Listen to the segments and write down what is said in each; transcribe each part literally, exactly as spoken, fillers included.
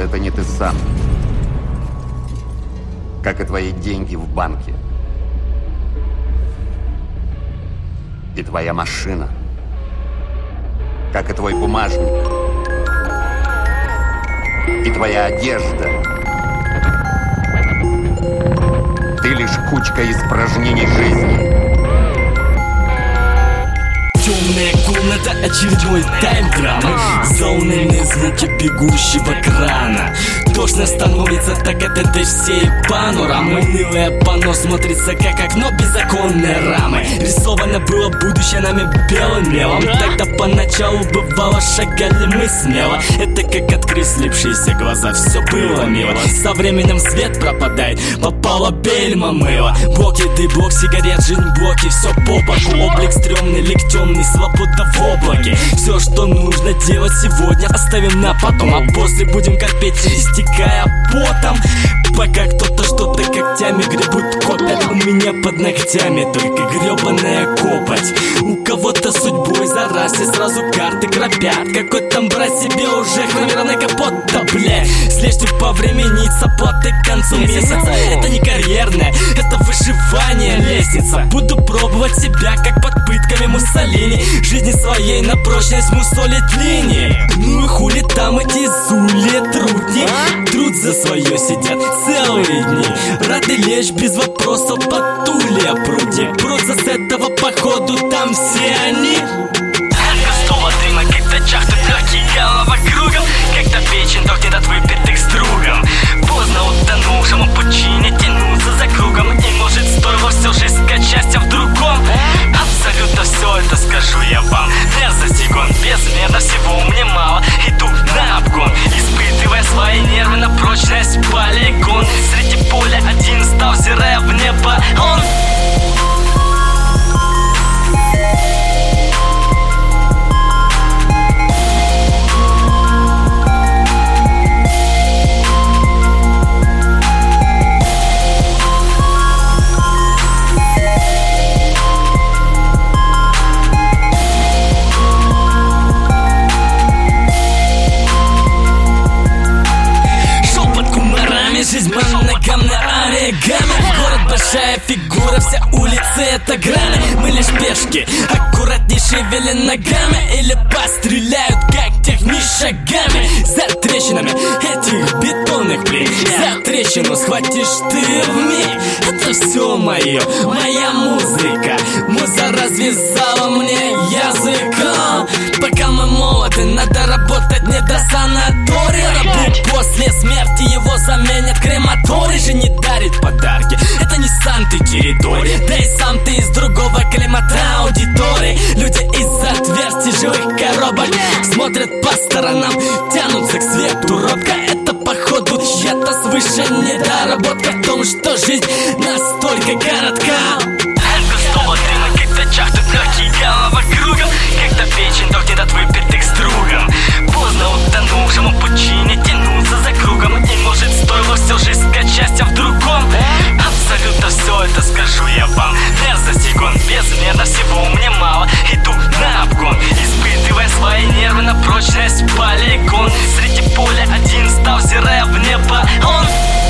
это не ты сам. Как и твои деньги в банке. И твоя машина. Как и твой бумажник. И твоя одежда. Ты лишь кучка испражнений жизни. Темная комната, очередной тайм-драма. Заунывные звуки бегущего крана. Тошно становится так от этой всей панорамы. Унылое панно смотрится как окно без оконной рамы. Рисовано было будущее нами белым мелом. Тогда поначалу бывало шагали мы смело. Это как открыть слипшиеся глаза, все было мило. Со временем свет пропадает, попало бельма мыло. Блоки, дыблок, сигарет, жизнь блоки. Все по боку, облик стрёмный, лик темный, свобода в облаке. Все, что нужно делать сегодня, оставим на потом. А после будем корпеть, истекая потом. Пока кто-то что-то когтями гребут, копят. У меня под ногтями только гребаная копоть. У кого-то судьбой за раз и сразу карты кропят. Какой там брать себе уже хромированный капот. Да блядь, слежьте по времени с оплатой к концу месяца. Это не карьерная, это выживание лестница. Буду пробовать себя, как под пытками Муссолини. Жизни своей на прочность мусолить линии. Ну и хули там эти зули трудни. Труд за свое сидят целые дни. Рады лечь без вопросов по туле пруди. Просто с этого походу там все они. Густого дыма, когда чахнут легкие голова кругом. Когда печень дохнет от выпитых стругом. Поздно утонувшему пучине тянуться за кругом. И может стоило все же искать счастье в другом. Абсолютно все это скажу я вам. Мерзость игон, безмерно всего мне мало. Иду на обгон, испытывая свои нервы на прочность полигон. Среди поля один стал, взирая в небо он. Жизнь моногамна, оригами. Город большая фигура, вся улица это грани. Мы лишь пешки, аккуратней шевели ногами. Или постреляют, как техни шагами. За трещинами этих бетонных плит. За трещину схватишь ты вмиг. Это все мое, моя музыка. Муза развязала мне языком. Пока мы молоды, надо работать не до санатория. Работ после смерти его заменят крематорий. Же не дарит подарки, это не Санты-территория. Да и сам ты из другого климата аудитории. Люди из отверстий жилых коробок смотрят по сторонам, тянутся к свету робко. Это походу чья-то свыше недоработка в том, что жизнь настолько коротка. Густого дыма, когда чахнут легкие голова кругом. Когда печень дохнет от выпитых стругом. Поздно утонувшему пучине тянуться за кругом. И может стоило все же искать счастье в другом. Абсолютно все это скажу я вам. Мерзость игон, безмерно всего мне мало. Иду на обгон, испытывая свои нервы на прочность полигон. Среди поля один стал, взирая в небо он.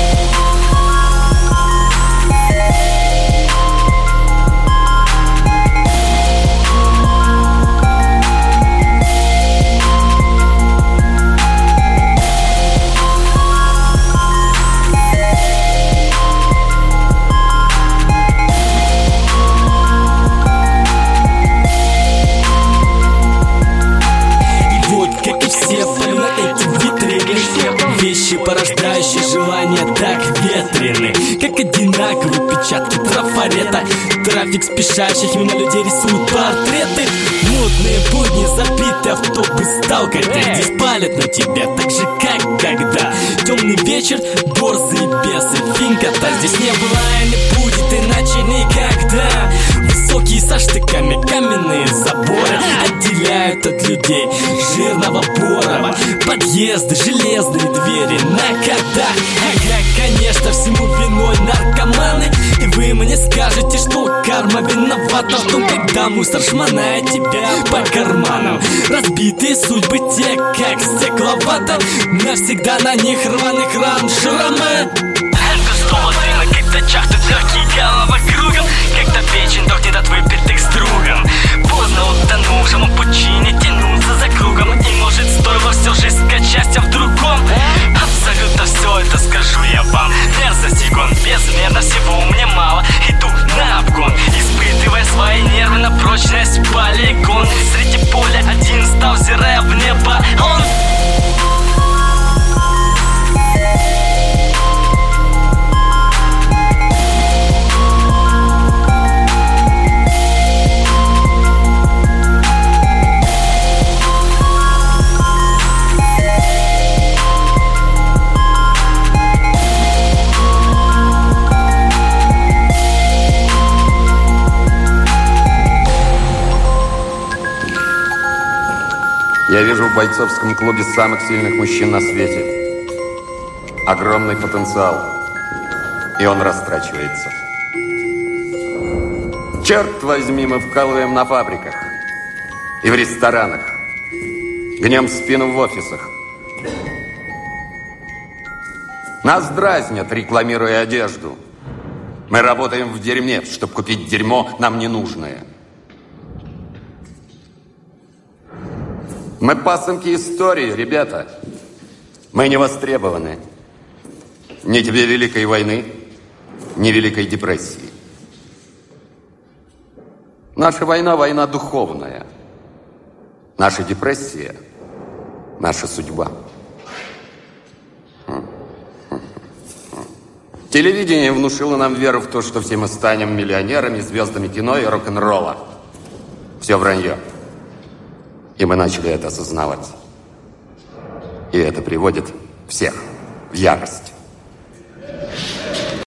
Вещи, порождающие желания, так ветрены, как одинаковые печатки трафарета. Трафик спешащих мимо людей рисует портреты. Модные будни, забитый автобус сталкеры. Здесь палят на тебя так же, как тогда. Темный вечер, борзые бесы, финкота. Здесь не было и не будет иначе никогда. Высокие со штыками каменные заборы отделяют от людей жирного порова. Подъезды, железные двери на катах. Ага, конечно, всему виной наркоманы. И вы мне скажете, что карма виновата в том, когда мусор шмонает тебя по карманам. Разбитые судьбы те, как стекловата, навсегда на них рваных ран шрамы. На когтачах тут легкие голова кругом, когда печень дохнет от выпитых стругом. Поздно утонувшему пучине тянуться за кругом. И может стоило все же искать счастье в другом. Абсолютно все это скажу я вам. Мерзость и гон, безмерно всего мне мало. Иду на обгон, испытывая свои нервы на прочность полигон. Среди поля один стал, взирая в небо. Он Я вижу в бойцовском клубе самых сильных мужчин на свете. Огромный потенциал. И он растрачивается. Черт возьми, мы вкалываем на фабриках и в ресторанах. Гнем спину в офисах. Нас дразнят, рекламируя одежду. Мы работаем в дерьме, чтобы купить дерьмо нам ненужное. Мы пасынки истории, ребята. Мы не востребованы. Ни тебе Великой войны, ни Великой депрессии. Наша война – война духовная. Наша депрессия – наша судьба. Телевидение внушило нам веру в то, что все мы станем миллионерами, звездами кино и рок-н-ролла. Все вранье. И мы начали это осознавать. И это приводит всех в ярость.